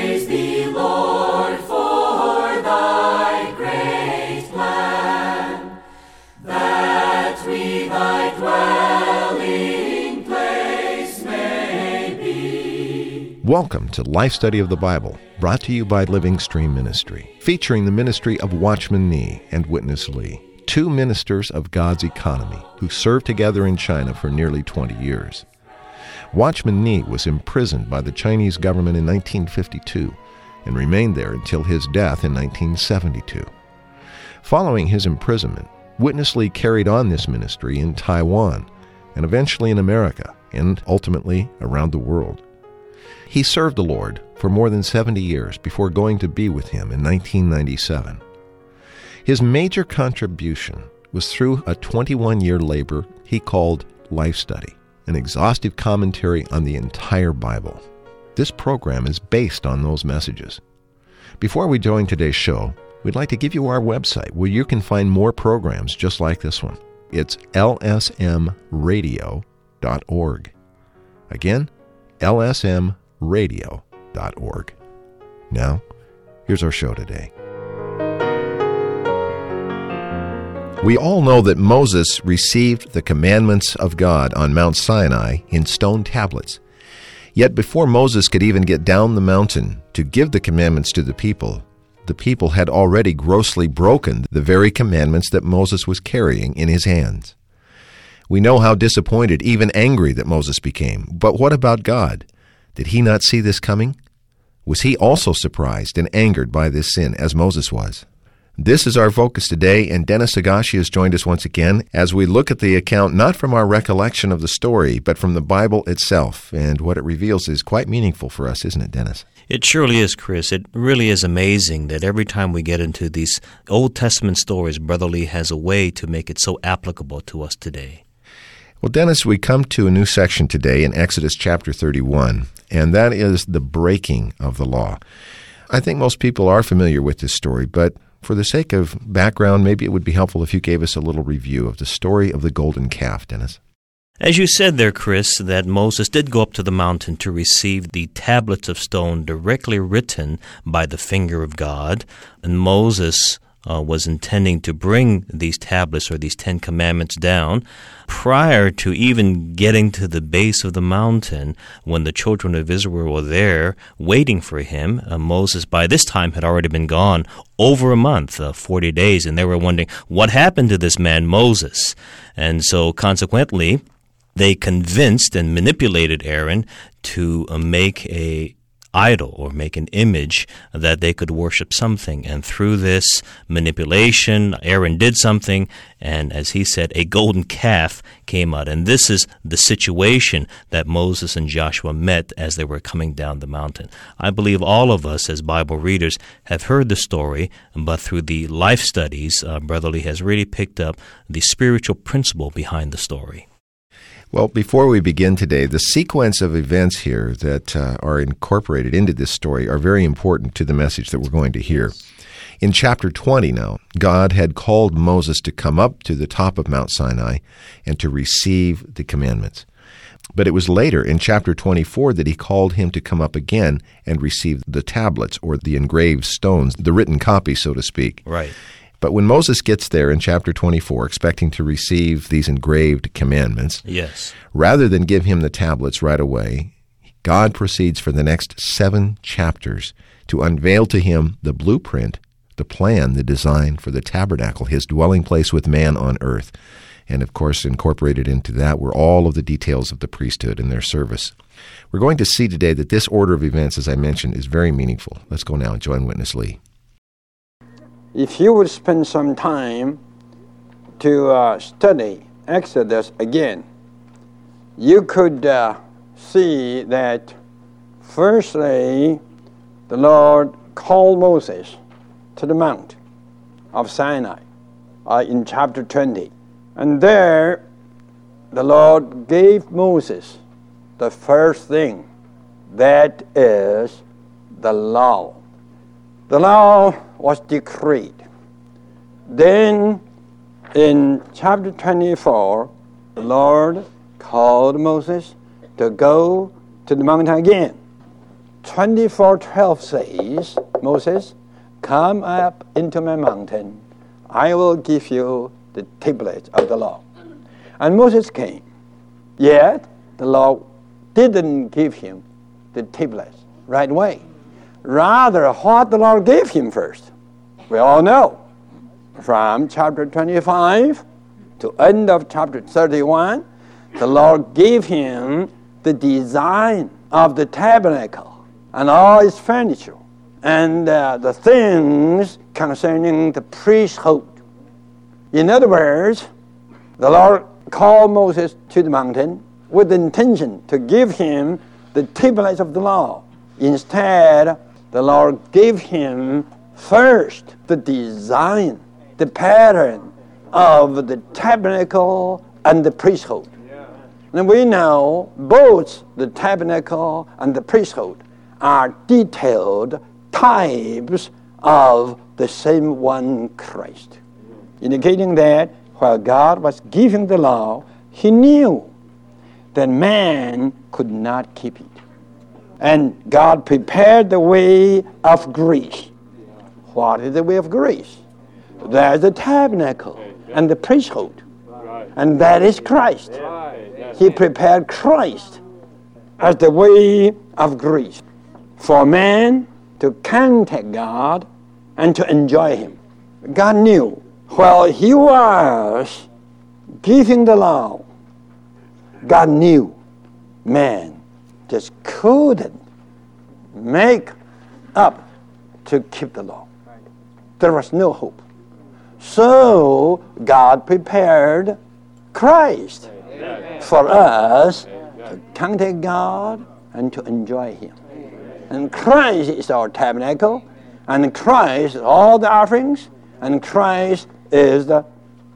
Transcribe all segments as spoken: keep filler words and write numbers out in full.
Praise thee, Lord, for thy great plan, that we thy dwelling place may be. Welcome to Life Study of the Bible, brought to you by Living Stream Ministry, featuring the ministry of Watchman Nee and Witness Lee, two ministers of God's economy who served together in China for nearly twenty years. Watchman Nee was imprisoned by the Chinese government in nineteen fifty-two and remained there until his death in nineteen seventy-two. Following his imprisonment, Witness Lee carried on this ministry in Taiwan and eventually in America and ultimately around the world. He served the Lord for more than seventy years before going to be with him in nineteen ninety-seven. His major contribution was through a twenty-one-year labor he called Life Study, an exhaustive commentary on the entire Bible. This program is based on those messages. Before we join today's show, we'd like to give you our website where you can find more programs just like this one. It's L S M radio dot org. Again, L S M radio dot org. Now, here's our show today. We all know that Moses received the commandments of God on Mount Sinai in stone tablets. Yet before Moses could even get down the mountain to give the commandments to the people, the people had already grossly broken the very commandments that Moses was carrying in his hands. We know how disappointed, even angry, that Moses became. But what about God? Did he not see this coming? Was he also surprised and angered by this sin as Moses was? This is our focus today, and Dennis Higashi has joined us once again as we look at the account not from our recollection of the story, but from the Bible itself. And what it reveals is quite meaningful for us, isn't it, Dennis? It surely is, Chris. It really is amazing that every time we get into these Old Testament stories, Brother Lee has a way to make it so applicable to us today. Well, Dennis, we come to a new section today in Exodus chapter thirty-one, and that is the breaking of the law. I think most people are familiar with this story, but for the sake of background, maybe it would be helpful if you gave us a little review of the story of the golden calf, Dennis. As you said there, Chris, that Moses did go up to the mountain to receive the tablets of stone directly written by the finger of God, and Moses Uh, was intending to bring these tablets or these Ten Commandments down prior to even getting to the base of the mountain. When the children of Israel were there waiting for him, uh, Moses by this time had already been gone over a month, uh, forty days, and they were wondering, what happened to this man Moses? And so consequently, they convinced and manipulated Aaron to uh, make a idol or make an image that they could worship something. And through this manipulation, Aaron did something, and as he said, a golden calf came out. And this is the situation that Moses and Joshua met as they were coming down the mountain. I believe all of us as Bible readers have heard the story, but through the life studies, uh, Brother Lee has really picked up the spiritual principle behind the story. Well, before we begin today, the sequence of events here that uh, are incorporated into this story are very important to the message that we're going to hear. In chapter twenty now, God had called Moses to come up to the top of Mount Sinai and to receive the commandments. But it was later in chapter twenty-four that he called him to come up again and receive the tablets or the engraved stones, the written copy, so to speak. Right. But when Moses gets there in chapter twenty-four, expecting to receive these engraved commandments, yes, rather than give him the tablets right away, God proceeds for the next seven chapters to unveil to him the blueprint, the plan, the design for the tabernacle, his dwelling place with man on earth. And of course, incorporated into that were all of the details of the priesthood and their service. We're going to see today that this order of events, as I mentioned, is very meaningful. Let's go now and join Witness Lee. If you would spend some time to uh, study Exodus again, you could uh, see that firstly, the Lord called Moses to the Mount of Sinai uh, in chapter twenty. And there, the Lord gave Moses the first thing, that is the law. The law was decreed. Then in chapter twenty-four, the Lord called Moses to go to the mountain again twenty-four twelve says, Moses, come up into my mountain. I will give you the tablets of the law. And Moses came. Yet the Lord didn't give him the tablets right away. Rather, what the Lord gave him first. We all know. From chapter twenty-five to end of chapter thirty-one, the Lord gave him the design of the tabernacle and all its furniture and uh, the things concerning the priesthood. In other words, the Lord called Moses to the mountain with the intention to give him the tablets of the law. Instead, the Lord gave him first the design, the pattern of the tabernacle and the priesthood. Yeah. And we know both the tabernacle and the priesthood are detailed types of the same one Christ, indicating that while God was giving the law, he knew that man could not keep it. And God prepared the way of grace. What is the way of grace? There's the tabernacle and the priesthood. And that is Christ. He prepared Christ as the way of grace for man to contact God and to enjoy him. God knew while he was giving the law, God knew man just couldn't make up to keep the law. There was no hope. So God prepared Christ for us to contact God and to enjoy him. And Christ is our tabernacle, and Christ is all the offerings, and Christ is the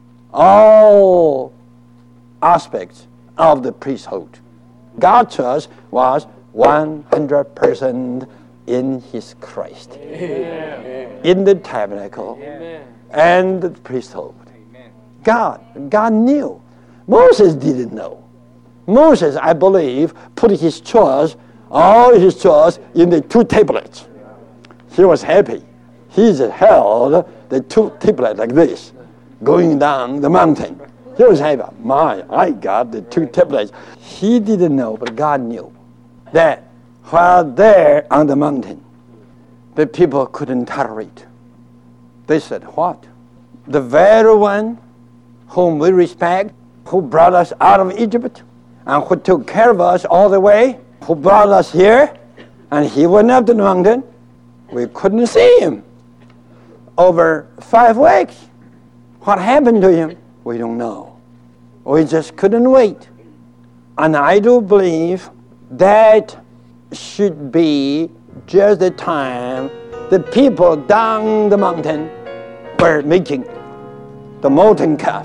all aspects of the priesthood. God's church was one hundred percent in his Christ. Amen. In the tabernacle. Amen. And the priesthood. Amen. God, God knew. Moses didn't know. Moses, I believe, put his trust, all his trust in the two tablets. He was happy. He just held the two tablets like this, going down the mountain. He was happy. My, I got the two tablets. He didn't know, but God knew that while there on the mountain, the people couldn't tolerate. They said, what? The very one whom we respect, who brought us out of Egypt, and who took care of us all the way, who brought us here, and he went up to the mountain, we couldn't see him. Over five weeks. What happened to him? We don't know. We just couldn't wait. And I do believe that should be just the time the people down the mountain were making the molten calf.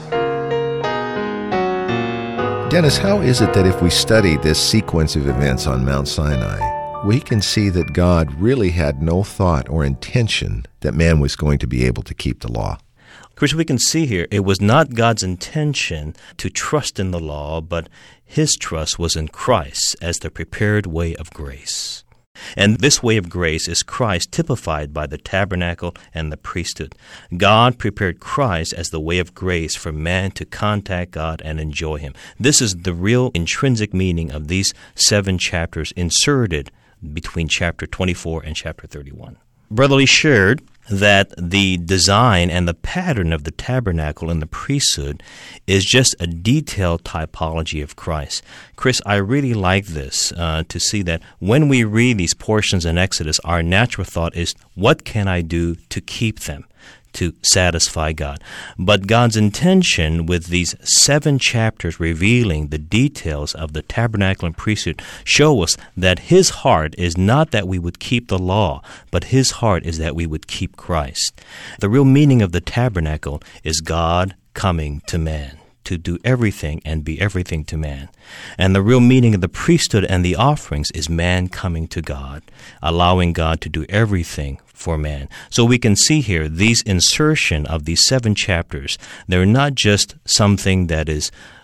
Dennis, how is it that if we study this sequence of events on Mount Sinai, we can see that God really had no thought or intention that man was going to be able to keep the law? Chris, we can see here, it was not God's intention to trust in the law, but his trust was in Christ as the prepared way of grace. And this way of grace is Christ typified by the tabernacle and the priesthood. God prepared Christ as the way of grace for man to contact God and enjoy him. This is the real intrinsic meaning of these seven chapters inserted between chapter twenty-four and chapter thirty-one. Brother Lee shared that the design and the pattern of the tabernacle and the priesthood is just a detailed typology of Christ. Chris, I really like this, uh, to see that when we read these portions in Exodus, our natural thought is, what can I do to keep them, to satisfy God? But God's intention with these seven chapters revealing the details of the tabernacle and priesthood show us that his heart is not that we would keep the law, but his heart is that we would keep Christ. The real meaning of the tabernacle is God coming to man, to do everything and be everything to man. And the real meaning of the priesthood and the offerings is man coming to God, allowing God to do everything for man. So we can see here these insertion of these seven chapters, they're not just something that is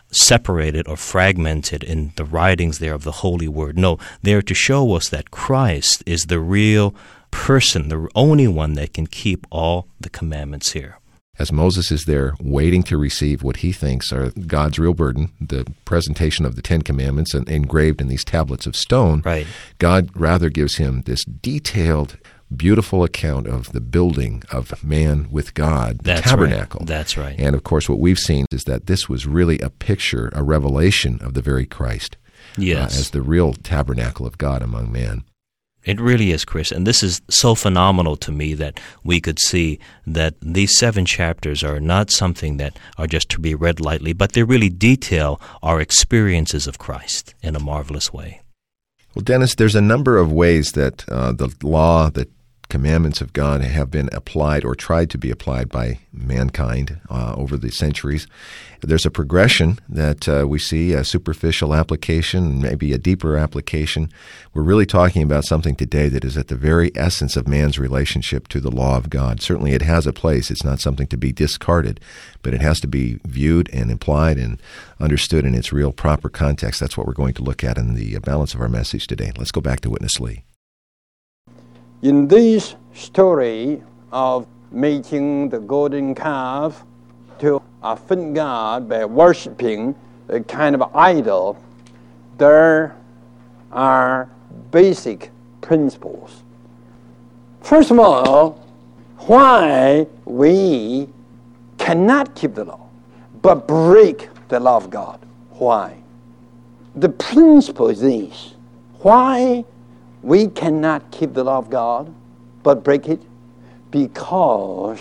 separated or fragmented in the writings there of the Holy Word. No, they're to show us that Christ is the real person, the only one that can keep all the commandments here. As Moses is there waiting to receive what he thinks are God's real burden, the presentation of the Ten Commandments and engraved in these tablets of stone, right. God rather gives him this detailed, beautiful account of the building of man with God, the That's tabernacle. Right. That's right. And of course, what we've seen is that this was really a picture, a revelation of the very Christ, yes, uh, as the real tabernacle of God among man. It really is, Chris, and this is so phenomenal to me that we could see that these seven chapters are not something that are just to be read lightly, but they really detail our experiences of Christ in a marvelous way. Well, Dennis, there's a number of ways that uh, the law, the commandments of God have been applied or tried to be applied by mankind uh, over the centuries. There's a progression that uh, we see, a superficial application, maybe a deeper application. We're really talking about something today that is at the very essence of man's relationship to the law of God. Certainly it has a place. It's not something to be discarded, but it has to be viewed and applied and understood in its real proper context. That's what we're going to look at in the balance of our message today. Let's go back to Witness Lee. In this story of making the golden calf to offend God by worshiping a kind of idol, there are basic principles. First of all, why we cannot keep the law, but break the law of God. Why? The principle is this. Why we cannot keep the law of God, but break it? Because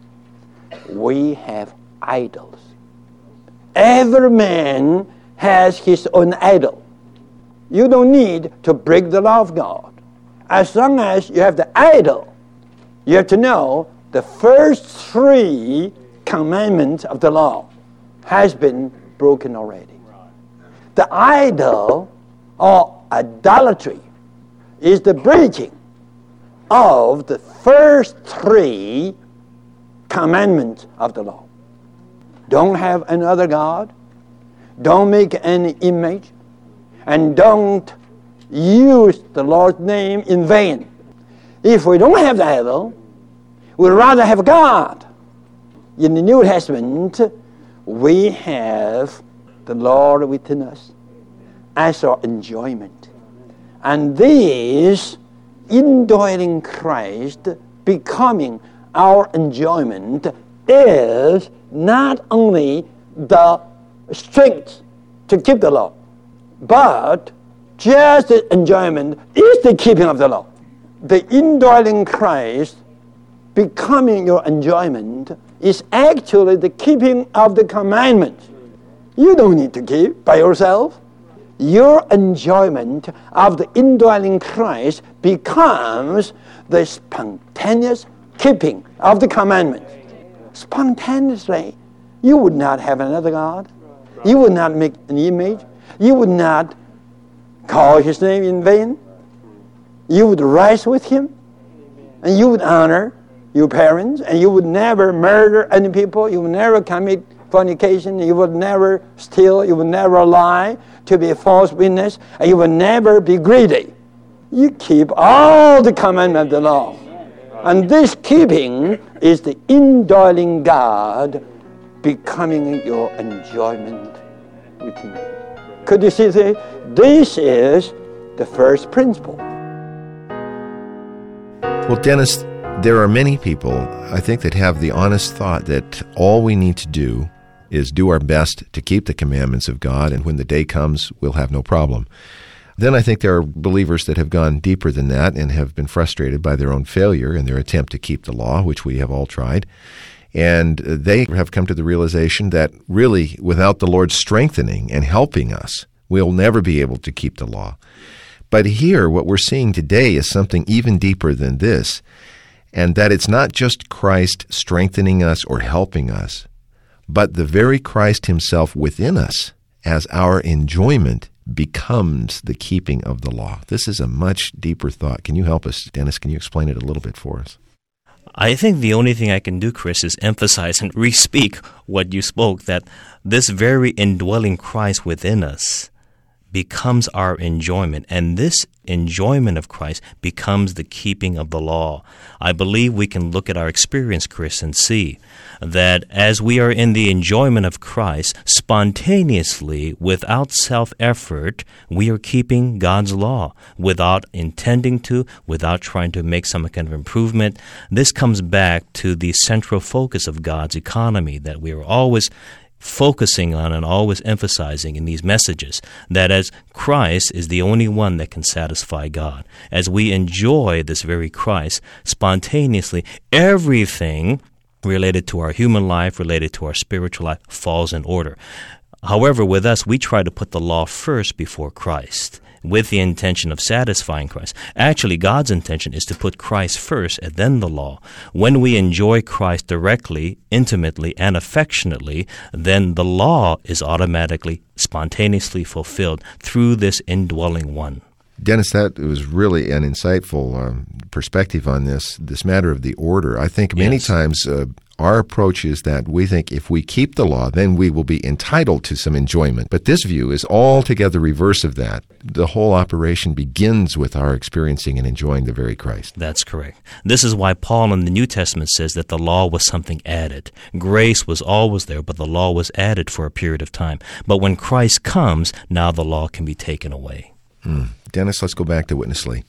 we have idols. Every man has his own idol. You don't need to break the law of God. As long as you have the idol, you have to know the first three commandments of the law has been broken already. The idol or idolatry is the breaking of the first three commandments of the law. Don't have another God, don't make any image, and don't use the Lord's name in vain. If we don't have the idol, we'd rather have God. In the New Testament, we have the Lord within us as our enjoyment. And this indwelling Christ becoming our enjoyment is not only the strength to keep the law, but just the enjoyment is the keeping of the law. The indwelling Christ becoming your enjoyment is actually the keeping of the commandments. You don't need to keep by yourself. Your enjoyment of the indwelling Christ becomes the spontaneous keeping of the commandments. Spontaneously, you would not have another God. You would not make an image. You would not call his name in vain. You would rise with him, and you would honor your parents, and you would never murder any people. You would never commit fornication. You would never steal. You would never lie to be a false witness, and you would never be greedy. You keep all the commandments of the law. And this keeping is the indwelling God becoming your enjoyment within you. Could you see this? This is the first principle. Well, Dennis, there are many people, I think, that have the honest thought that all we need to do is do our best to keep the commandments of God, and when the day comes, we'll have no problem. Then I think there are believers that have gone deeper than that and have been frustrated by their own failure in their attempt to keep the law, which we have all tried. And they have come to the realization that really, without the Lord strengthening and helping us, we'll never be able to keep the law. But here, what we're seeing today is something even deeper than this, and that it's not just Christ strengthening us or helping us, but the very Christ himself within us as our enjoyment becomes the keeping of the law. This is a much deeper thought. Can you help us, Dennis? Can you explain it a little bit for us? I think the only thing I can do, Chris, is emphasize and re-speak what you spoke, that this very indwelling Christ within us becomes our enjoyment, and this enjoyment of Christ becomes the keeping of the law. I believe we can look at our experience, Chris, and see that as we are in the enjoyment of Christ, spontaneously, without self-effort, we are keeping God's law, without intending to, without trying to make some kind of improvement. This comes back to the central focus of God's economy, that we are always focusing on and always emphasizing in these messages, that as Christ is the only one that can satisfy God, as we enjoy this very Christ spontaneously, everything related to our human life, related to our spiritual life, falls in order. However, with us, we try to put the law first before Christ, with the intention of satisfying Christ. Actually, God's intention is to put Christ first and then the law. When we enjoy Christ directly, intimately, and affectionately, then the law is automatically, spontaneously fulfilled through this indwelling one. Dennis, that was really an insightful um, perspective on this, this matter of the order. I think many Yes. times uh, our approach is that we think if we keep the law, then we will be entitled to some enjoyment. But this view is altogether reverse of that. The whole operation begins with our experiencing and enjoying the very Christ. That's correct. This is why Paul in the New Testament says that the law was something added. Grace was always there, but the law was added for a period of time. But when Christ comes, now the law can be taken away. Mm. Dennis, let's go back to Witness Lee.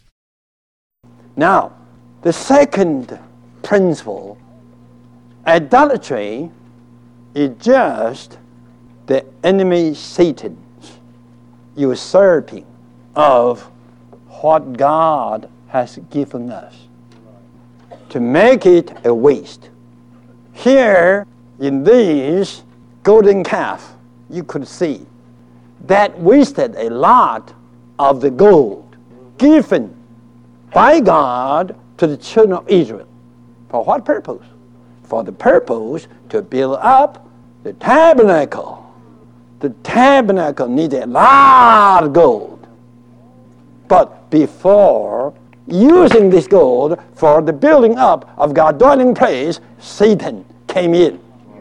Now, the second principle, idolatry, is just the enemy Satan's usurping of what God has given us to make it a waste. Here in this golden calf, you could see that wasted a lot of the gold given by God to the children of Israel. For what purpose? For the purpose to build up the tabernacle. The tabernacle needed a lot of gold. But before using this gold for the building up of God's dwelling place, Satan came in.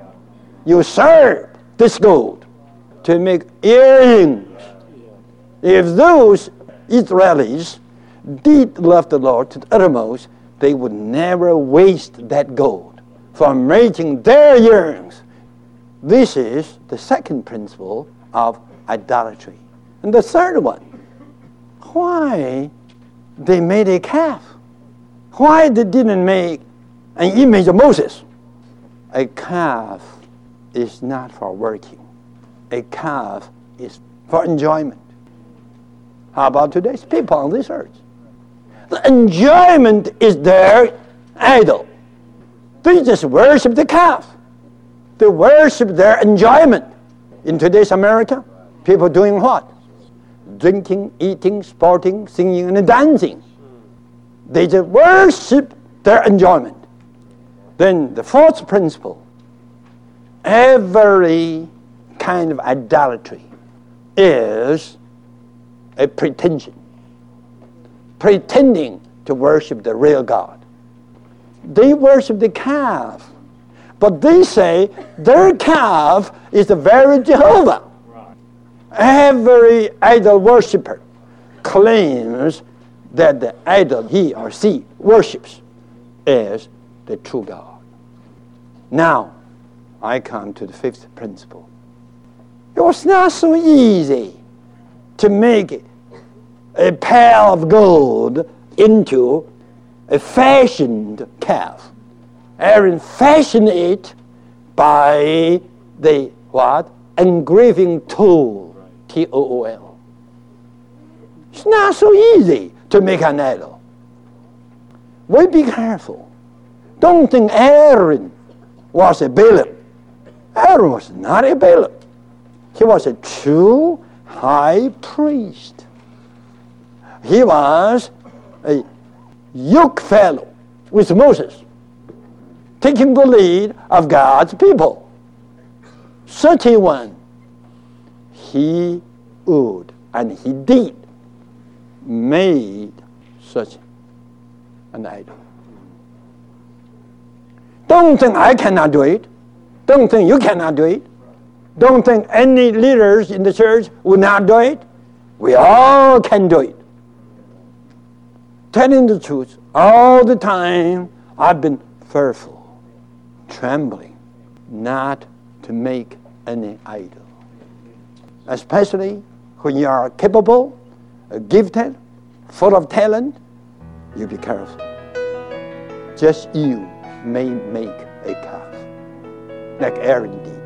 Usurped this gold to make earrings. If those Israelis did love the Lord to the uttermost, they would never waste that gold from making their earrings. This is the second principle of idolatry. And the third one, why they made a calf? Why they didn't make an image of Moses? A calf is not for working. A calf is for enjoyment. How about today's people on this earth? The enjoyment is their idol. They just worship the calf. They worship their enjoyment. In today's America, people doing what? Drinking, eating, sporting, singing, and dancing. They just worship their enjoyment. Then the fourth principle, every kind of idolatry is a pretension. Pretending to worship the real God. They worship the calf, but they say their calf is the very Jehovah. Right. Every idol worshiper claims that the idol he or she worships is the true God. Now, I come to the fifth principle. It was not so easy to make a pair of gold into a fashioned calf. Aaron fashioned it by the what? Engraving tool, T O O L. It's not so easy to make an idol. We be careful. Don't think Aaron was a Balaam. Aaron was not a Balaam. He was a true high priest. He was a yoke fellow with Moses, taking the lead of God's people. thirty-one, he would, and he did, made such an idol. Don't think I cannot do it. Don't think you cannot do it. Don't think any leaders in the church will not do it. We all can do it. Telling the truth, all the time I've been fearful, trembling, not to make any idol. Especially when you are capable, gifted, full of talent, you be careful. Just you may make a calf, like Aaron did.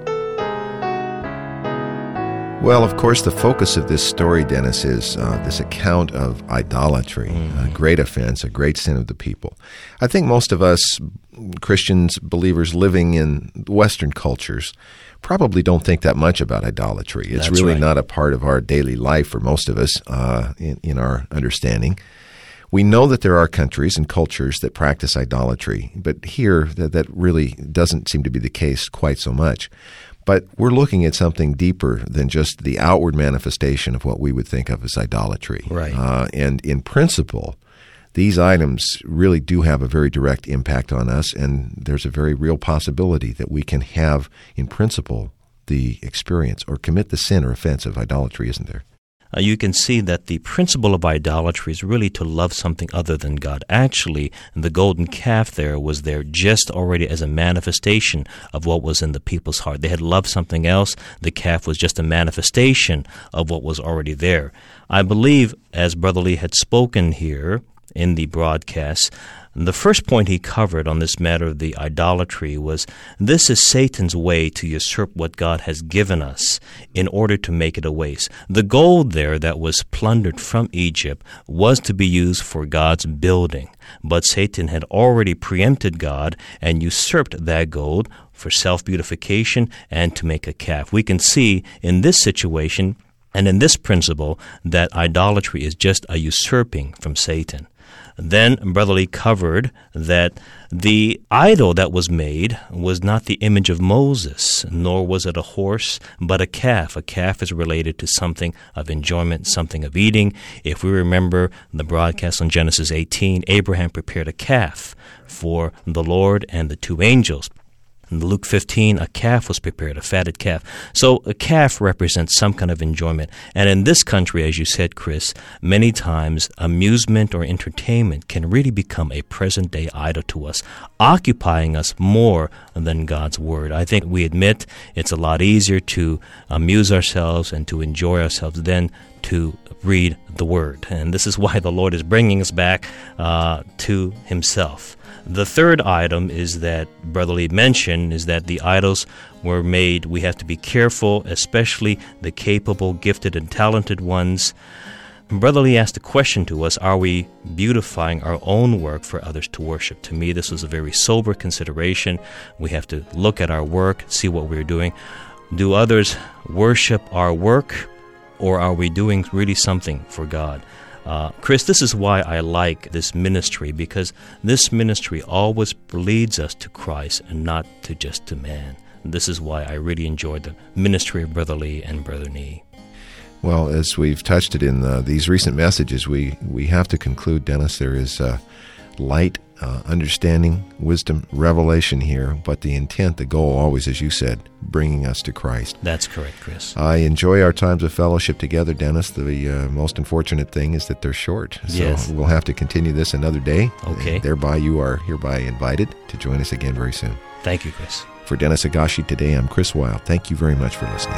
Well, of course, the focus of this story, Dennis, is uh, this account of idolatry, mm-hmm. a great offense, a great sin of the people. I think most of us Christians, believers living in Western cultures, probably don't think that much about idolatry. It's That's really right. not a part of our daily life for most of us uh, in, in our understanding. We know that there are countries and cultures that practice idolatry, but here that, that really doesn't seem to be the case quite so much. But we're looking at something deeper than just the outward manifestation of what we would think of as idolatry. Right. Uh, and in principle, these items really do have a very direct impact on us, and there's a very real possibility that we can have, in principle, the experience or commit the sin or offense of idolatry, isn't there? Uh, you can see that the principle of idolatry is really to love something other than God. Actually, the golden calf there was there just already as a manifestation of what was in the people's heart. They had loved something else. The calf was just a manifestation of what was already there. I believe, as Brother Lee had spoken here in the broadcast, the first point he covered on this matter of the idolatry was this is Satan's way to usurp what God has given us in order to make it a waste. The gold there that was plundered from Egypt was to be used for God's building, but Satan had already preempted God and usurped that gold for self-beautification and to make a calf. We can see in this situation and in this principle that idolatry is just a usurping from Satan. Then Brother Lee covered that the idol that was made was not the image of Moses, nor was it a horse, but a calf. A calf is related to something of enjoyment, something of eating. If we remember the broadcast on Genesis eighteen, Abraham prepared a calf for the Lord and the two angels. In Luke fifteen, a calf was prepared, a fatted calf. So a calf represents some kind of enjoyment. And in this country, as you said, Chris, many times amusement or entertainment can really become a present-day idol to us, occupying us more than God's Word. I think we admit it's a lot easier to amuse ourselves and to enjoy ourselves than to read the Word. And this is why the Lord is bringing us back uh, to Himself. The third item is that Brother Lee mentioned is that the idols were made. We have to be careful, especially the capable, gifted, and talented ones. Brother Lee asked a question to us, are we beautifying our own work for others to worship? To me, this was a very sober consideration. We have to look at our work, see what we're doing. Do others worship our work, or are we doing really something for God? Uh, Chris, this is why I like this ministry, because this ministry always leads us to Christ and not to just to man. This is why I really enjoyed the ministry of Brother Lee and Brother Nee. Well, as we've touched it in uh, these recent messages, we, we have to conclude, Dennis, there is uh, light, uh, understanding, wisdom, revelation here, but the intent, the goal always, as you said, bringing us to Christ. That's correct, Chris. I enjoy our times of fellowship together, Dennis. The uh, most unfortunate thing is that they're short. So yes. We'll have to continue this another day. Okay. And thereby you are hereby invited to join us again very soon. Thank you, Chris. For Dennis Agashi today, I'm Chris Wilde. Thank you very much for listening.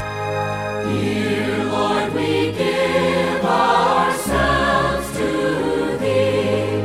Dear Lord, we give ourselves to Thee.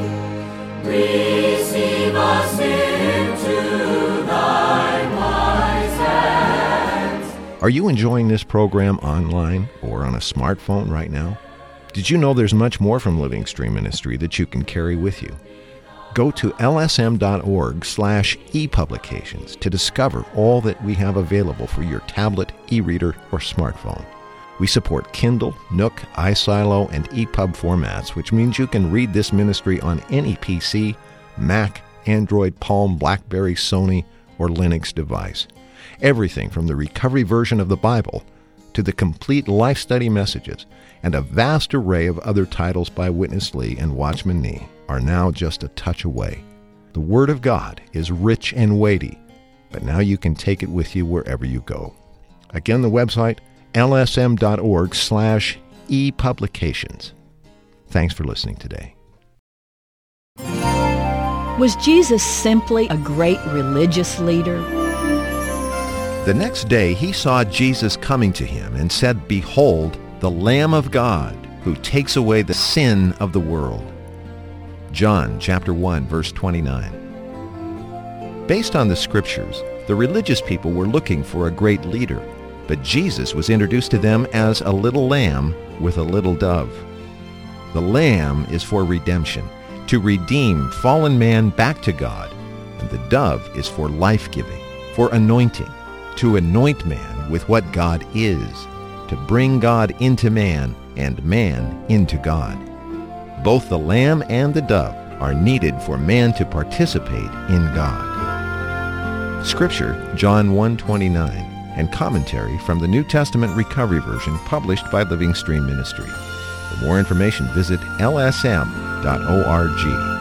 Receive us into Thy wise hands. Are you enjoying this program online or on a smartphone right now? Did you know there's much more from Living Stream Ministry that you can carry with you? Go to lsm.org slash epublications to discover all that we have available for your tablet, e-reader, or smartphone. We support Kindle, Nook, iSilo, and E P U B formats, which means you can read this ministry on any P C, Mac, Android, Palm, BlackBerry, Sony, or Linux device. Everything from the recovery version of the Bible to the complete life study messages and a vast array of other titles by Witness Lee and Watchman Nee are now just a touch away. The Word of God is rich and weighty, but now you can take it with you wherever you go. Again, the website, lsm.org slash epublications. Thanks for listening today. Was Jesus simply a great religious leader? The next day he saw Jesus coming to him and said, "Behold, the Lamb of God, who takes away the sin of the world." John chapter one, verse twenty-nine. Based on the scriptures, the religious people were looking for a great leader, but Jesus was introduced to them as a little lamb with a little dove. The lamb is for redemption, to redeem fallen man back to God, and the dove is for life-giving, for anointing, to anoint man with what God is, to bring God into man and man into God. Both the lamb and the dove are needed for man to participate in God. Scripture, John one twenty-nine, and commentary from the New Testament Recovery Version published by Living Stream Ministry. For more information, visit l s m dot org.